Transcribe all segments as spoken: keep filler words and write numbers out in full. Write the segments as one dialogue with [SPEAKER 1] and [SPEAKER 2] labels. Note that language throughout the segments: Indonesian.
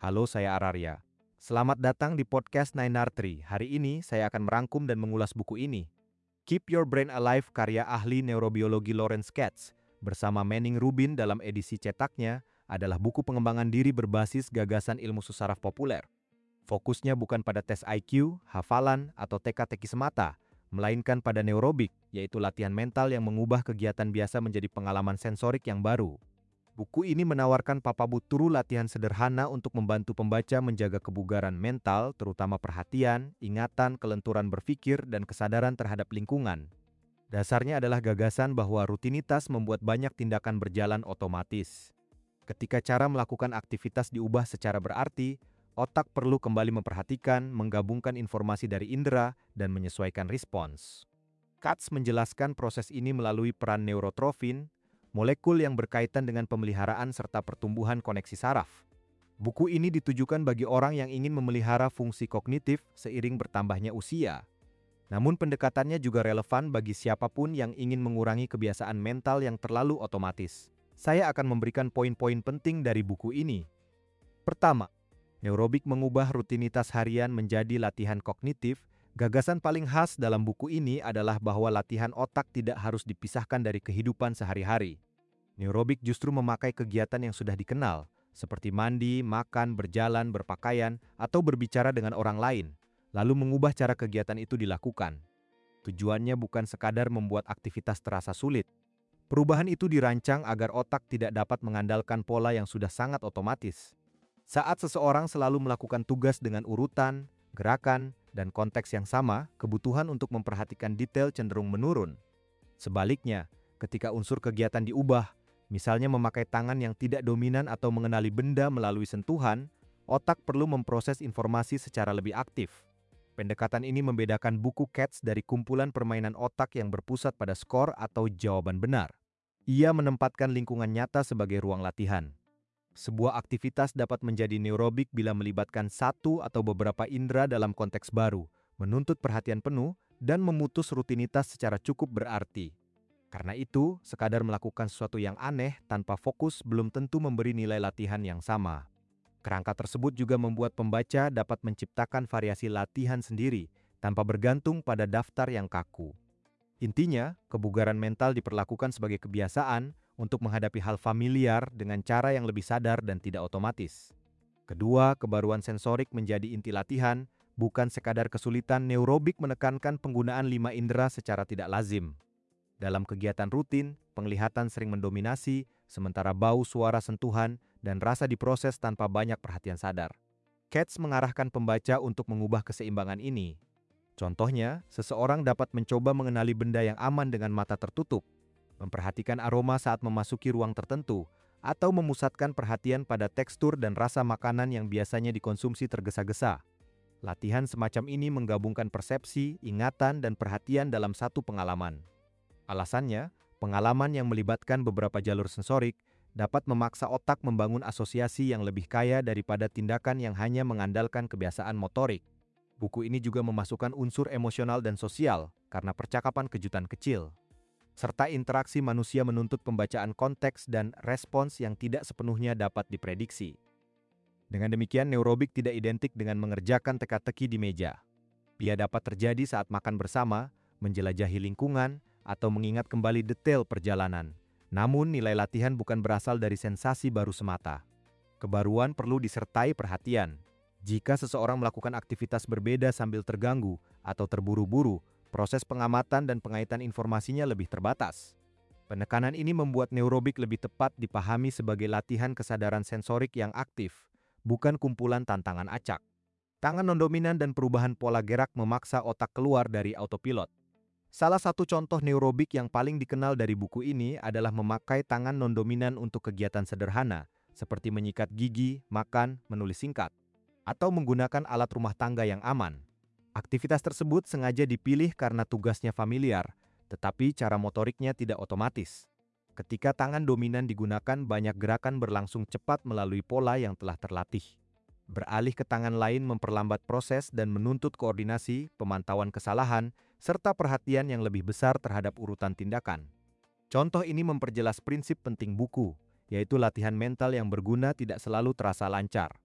[SPEAKER 1] Halo, saya Ararya. Selamat datang di podcast Nine Artery. Hari ini saya akan merangkum dan mengulas buku ini. Keep Your Brain Alive karya ahli neurobiologi Lawrence Katz bersama Manning Rubin dalam edisi cetaknya adalah buku pengembangan diri berbasis gagasan ilmu susaraf populer. Fokusnya bukan pada tes I Q, hafalan, atau teka-teki semata, melainkan pada neurobik, yaitu latihan mental yang mengubah kegiatan biasa menjadi pengalaman sensorik yang baru. Buku ini menawarkan papabuturu latihan sederhana untuk membantu pembaca menjaga kebugaran mental, terutama perhatian, ingatan, kelenturan berpikir, dan kesadaran terhadap lingkungan. Dasarnya adalah gagasan bahwa rutinitas membuat banyak tindakan berjalan otomatis. Ketika cara melakukan aktivitas diubah secara berarti, otak perlu kembali memperhatikan, menggabungkan informasi dari indera, dan menyesuaikan respons. Katz menjelaskan proses ini melalui peran neurotrofin, molekul yang berkaitan dengan pemeliharaan serta pertumbuhan koneksi saraf. Buku ini ditujukan bagi orang yang ingin memelihara fungsi kognitif seiring bertambahnya usia. Namun pendekatannya juga relevan bagi siapapun yang ingin mengurangi kebiasaan mental yang terlalu otomatis. Saya akan memberikan poin-poin penting dari buku ini. Pertama, neurobik mengubah rutinitas harian menjadi latihan kognitif. Gagasan paling khas dalam buku ini adalah bahwa latihan otak tidak harus dipisahkan dari kehidupan sehari-hari. Neurobik justru memakai kegiatan yang sudah dikenal, seperti mandi, makan, berjalan, berpakaian, atau berbicara dengan orang lain, lalu mengubah cara kegiatan itu dilakukan. Tujuannya bukan sekadar membuat aktivitas terasa sulit. Perubahan itu dirancang agar otak tidak dapat mengandalkan pola yang sudah sangat otomatis. Saat seseorang selalu melakukan tugas dengan urutan, gerakan, dan konteks yang sama, kebutuhan untuk memperhatikan detail cenderung menurun. Sebaliknya, ketika unsur kegiatan diubah, misalnya memakai tangan yang tidak dominan atau mengenali benda melalui sentuhan, otak perlu memproses informasi secara lebih aktif. Pendekatan ini membedakan buku Katz dari kumpulan permainan otak yang berpusat pada skor atau jawaban benar. Ia menempatkan lingkungan nyata sebagai ruang latihan. Sebuah aktivitas dapat menjadi neurobik bila melibatkan satu atau beberapa indera dalam konteks baru, menuntut perhatian penuh, dan memutus rutinitas secara cukup berarti. Karena itu, sekadar melakukan sesuatu yang aneh tanpa fokus belum tentu memberi nilai latihan yang sama. Kerangka tersebut juga membuat pembaca dapat menciptakan variasi latihan sendiri tanpa bergantung pada daftar yang kaku. Intinya, kebugaran mental diperlakukan sebagai kebiasaan untuk menghadapi hal familiar dengan cara yang lebih sadar dan tidak otomatis. Kedua, kebaruan sensorik menjadi inti latihan, bukan sekadar kesulitan. Neurobik menekankan penggunaan lima indera secara tidak lazim. Dalam kegiatan rutin, penglihatan sering mendominasi, sementara bau, suara, sentuhan, dan rasa diproses tanpa banyak perhatian sadar. Katz mengarahkan pembaca untuk mengubah keseimbangan ini. Contohnya, seseorang dapat mencoba mengenali benda yang aman dengan mata tertutup, memperhatikan aroma saat memasuki ruang tertentu, atau memusatkan perhatian pada tekstur dan rasa makanan yang biasanya dikonsumsi tergesa-gesa. Latihan semacam ini menggabungkan persepsi, ingatan, dan perhatian dalam satu pengalaman. Alasannya, pengalaman yang melibatkan beberapa jalur sensorik dapat memaksa otak membangun asosiasi yang lebih kaya daripada tindakan yang hanya mengandalkan kebiasaan motorik. Buku ini juga memasukkan unsur emosional dan sosial karena percakapan kejutan kecil, serta interaksi manusia menuntut pembacaan konteks dan respons yang tidak sepenuhnya dapat diprediksi. Dengan demikian, neurobik tidak identik dengan mengerjakan teka-teki di meja. Ia dapat terjadi saat makan bersama, menjelajahi lingkungan, atau mengingat kembali detail perjalanan. Namun, nilai latihan bukan berasal dari sensasi baru semata. Kebaruan perlu disertai perhatian. Jika seseorang melakukan aktivitas berbeda sambil terganggu atau terburu-buru, proses pengamatan dan pengaitan informasinya lebih terbatas. Penekanan ini membuat neurobik lebih tepat dipahami sebagai latihan kesadaran sensorik yang aktif, bukan kumpulan tantangan acak. Tangan non-dominan dan perubahan pola gerak memaksa otak keluar dari autopilot. Salah satu contoh neurobik yang paling dikenal dari buku ini adalah memakai tangan non-dominan untuk kegiatan sederhana, seperti menyikat gigi, makan, menulis singkat, atau menggunakan alat rumah tangga yang aman. Aktivitas tersebut sengaja dipilih karena tugasnya familiar, tetapi cara motoriknya tidak otomatis. Ketika tangan dominan digunakan, banyak gerakan berlangsung cepat melalui pola yang telah terlatih. Beralih ke tangan lain memperlambat proses dan menuntut koordinasi, pemantauan kesalahan, serta perhatian yang lebih besar terhadap urutan tindakan. Contoh ini memperjelas prinsip penting buku, yaitu latihan mental yang berguna tidak selalu terasa lancar.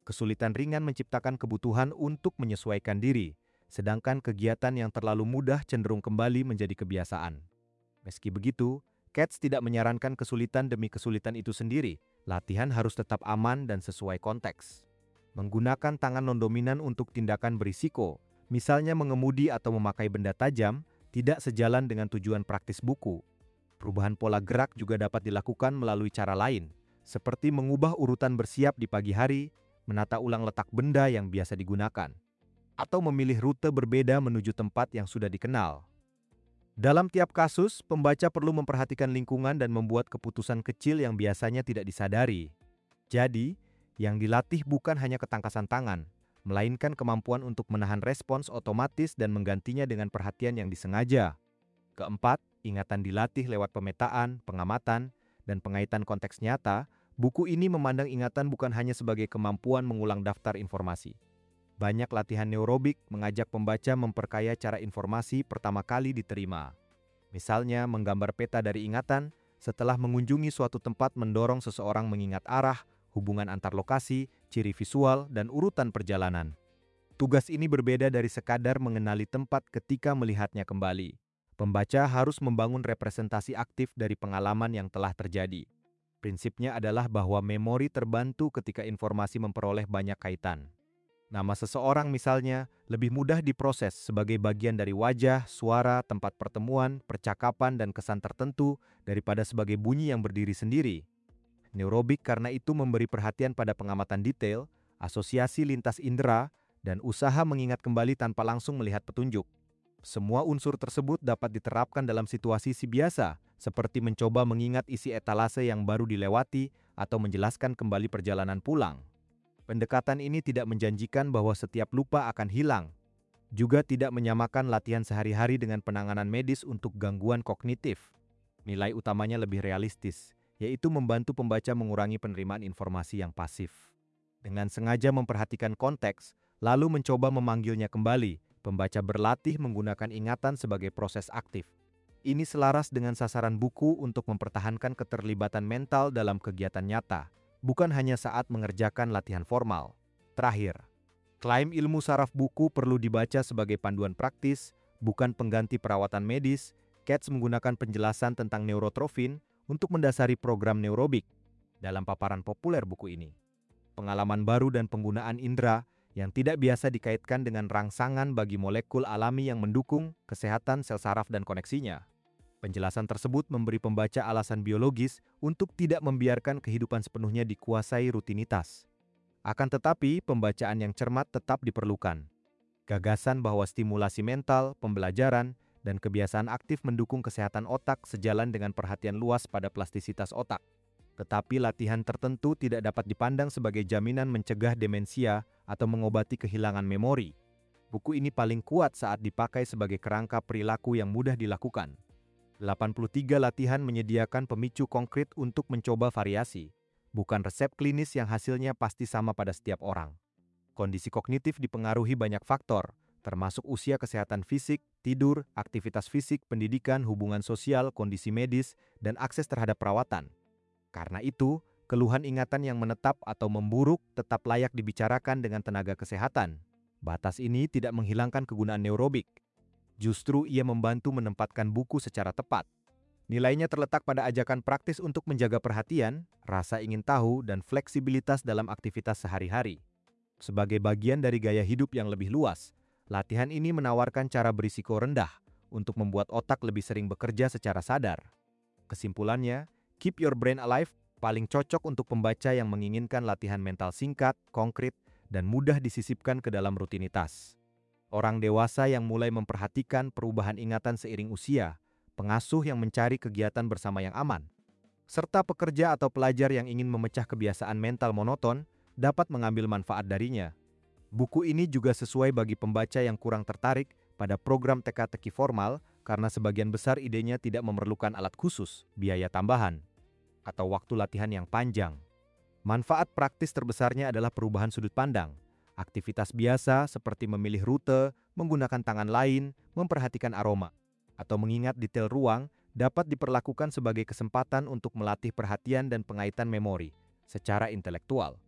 [SPEAKER 1] Kesulitan ringan menciptakan kebutuhan untuk menyesuaikan diri, sedangkan kegiatan yang terlalu mudah cenderung kembali menjadi kebiasaan. Meski begitu, Katz tidak menyarankan kesulitan demi kesulitan itu sendiri. Latihan harus tetap aman dan sesuai konteks. Menggunakan tangan non-dominan untuk tindakan berisiko, misalnya mengemudi atau memakai benda tajam, tidak sejalan dengan tujuan praktis buku. Perubahan pola gerak juga dapat dilakukan melalui cara lain, seperti mengubah urutan bersiap di pagi hari, menata ulang letak benda yang biasa digunakan, atau memilih rute berbeda menuju tempat yang sudah dikenal. Dalam tiap kasus, pembaca perlu memperhatikan lingkungan dan membuat keputusan kecil yang biasanya tidak disadari. Jadi, yang dilatih bukan hanya ketangkasan tangan, melainkan kemampuan untuk menahan respons otomatis dan menggantinya dengan perhatian yang disengaja. Keempat, ingatan dilatih lewat pemetaan, pengamatan, dan pengaitan konteks nyata. Buku ini memandang ingatan bukan hanya sebagai kemampuan mengulang daftar informasi. Banyak latihan neurobik mengajak pembaca memperkaya cara informasi pertama kali diterima. Misalnya, menggambar peta dari ingatan setelah mengunjungi suatu tempat mendorong seseorang mengingat arah, hubungan antar lokasi, ciri visual, dan urutan perjalanan. Tugas ini berbeda dari sekadar mengenali tempat ketika melihatnya kembali. Pembaca harus membangun representasi aktif dari pengalaman yang telah terjadi. Prinsipnya adalah bahwa memori terbantu ketika informasi memperoleh banyak kaitan. Nama seseorang misalnya lebih mudah diproses sebagai bagian dari wajah, suara, tempat pertemuan, percakapan, dan kesan tertentu daripada sebagai bunyi yang berdiri sendiri. Neurobik karena itu memberi perhatian pada pengamatan detail, asosiasi lintas indera, dan usaha mengingat kembali tanpa langsung melihat petunjuk. Semua unsur tersebut dapat diterapkan dalam situasi si biasa, seperti mencoba mengingat isi etalase yang baru dilewati atau menjelaskan kembali perjalanan pulang. Pendekatan ini tidak menjanjikan bahwa setiap lupa akan hilang, juga tidak menyamakan latihan sehari-hari dengan penanganan medis untuk gangguan kognitif. Nilai utamanya lebih realistis, yaitu membantu pembaca mengurangi penerimaan informasi yang pasif. Dengan sengaja memperhatikan konteks, lalu mencoba memanggilnya kembali, pembaca berlatih menggunakan ingatan sebagai proses aktif. Ini selaras dengan sasaran buku untuk mempertahankan keterlibatan mental dalam kegiatan nyata, bukan hanya saat mengerjakan latihan formal. Terakhir, klaim ilmu saraf buku perlu dibaca sebagai panduan praktis, bukan pengganti perawatan medis. Katz menggunakan penjelasan tentang neurotrofin untuk mendasari program neurobik dalam paparan populer buku ini. Pengalaman baru dan penggunaan indera yang tidak biasa dikaitkan dengan rangsangan bagi molekul alami yang mendukung kesehatan sel saraf dan koneksinya. Penjelasan tersebut memberi pembaca alasan biologis untuk tidak membiarkan kehidupan sepenuhnya dikuasai rutinitas. Akan tetapi, pembacaan yang cermat tetap diperlukan. Gagasan bahwa stimulasi mental, pembelajaran, dan kebiasaan aktif mendukung kesehatan otak sejalan dengan perhatian luas pada plastisitas otak. Tetapi latihan tertentu tidak dapat dipandang sebagai jaminan mencegah demensia atau mengobati kehilangan memori. Buku ini paling kuat saat dipakai sebagai kerangka perilaku yang mudah dilakukan. delapan puluh tiga latihan menyediakan pemicu konkret untuk mencoba variasi, bukan resep klinis yang hasilnya pasti sama pada setiap orang. Kondisi kognitif dipengaruhi banyak faktor, termasuk usia, kesehatan fisik, tidur, aktivitas fisik, pendidikan, hubungan sosial, kondisi medis, dan akses terhadap perawatan. Karena itu, keluhan ingatan yang menetap atau memburuk tetap layak dibicarakan dengan tenaga kesehatan. Batas ini tidak menghilangkan kegunaan neurobik. Justru ia membantu menempatkan buku secara tepat. Nilainya terletak pada ajakan praktis untuk menjaga perhatian, rasa ingin tahu, dan fleksibilitas dalam aktivitas sehari-hari. Sebagai bagian dari gaya hidup yang lebih luas, latihan ini menawarkan cara berisiko rendah untuk membuat otak lebih sering bekerja secara sadar. Kesimpulannya, Keep Your Brain Alive paling cocok untuk pembaca yang menginginkan latihan mental singkat, konkret, dan mudah disisipkan ke dalam rutinitas. Orang dewasa yang mulai memperhatikan perubahan ingatan seiring usia, pengasuh yang mencari kegiatan bersama yang aman, serta pekerja atau pelajar yang ingin memecah kebiasaan mental monoton dapat mengambil manfaat darinya. Buku ini juga sesuai bagi pembaca yang kurang tertarik pada program teka-teki formal karena sebagian besar idenya tidak memerlukan alat khusus, biaya tambahan, atau waktu latihan yang panjang. Manfaat praktis terbesarnya adalah perubahan sudut pandang. Aktivitas biasa seperti memilih rute, menggunakan tangan lain, memperhatikan aroma, atau mengingat detail ruang dapat diperlakukan sebagai kesempatan untuk melatih perhatian dan pengaitan memori secara intelektual.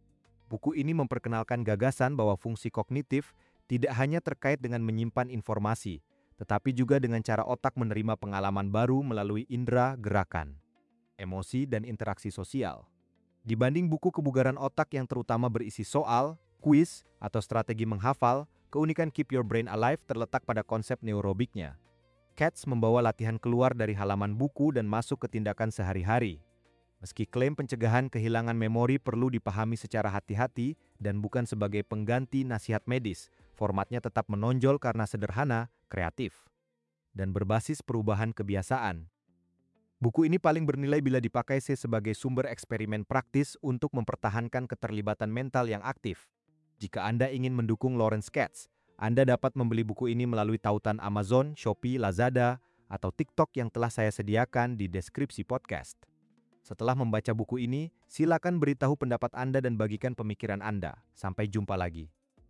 [SPEAKER 1] Buku ini memperkenalkan gagasan bahwa fungsi kognitif tidak hanya terkait dengan menyimpan informasi, tetapi juga dengan cara otak menerima pengalaman baru melalui indera gerakan, emosi, dan interaksi sosial. Dibanding buku kebugaran otak yang terutama berisi soal, kuis, atau strategi menghafal, keunikan Keep Your Brain Alive terletak pada konsep neurobiknya. Katz membawa latihan keluar dari halaman buku dan masuk ke tindakan sehari-hari. Meski klaim pencegahan kehilangan memori perlu dipahami secara hati-hati dan bukan sebagai pengganti nasihat medis, formatnya tetap menonjol karena sederhana, kreatif, dan berbasis perubahan kebiasaan. Buku ini paling bernilai bila dipakai sebagai sumber eksperimen praktis untuk mempertahankan keterlibatan mental yang aktif. Jika Anda ingin mendukung Lawrence Katz, Anda dapat membeli buku ini melalui tautan Amazon, Shopee, Lazada, atau TikTok yang telah saya sediakan di deskripsi podcast. Setelah membaca buku ini, silakan beritahu pendapat Anda dan bagikan pemikiran Anda. Sampai jumpa lagi.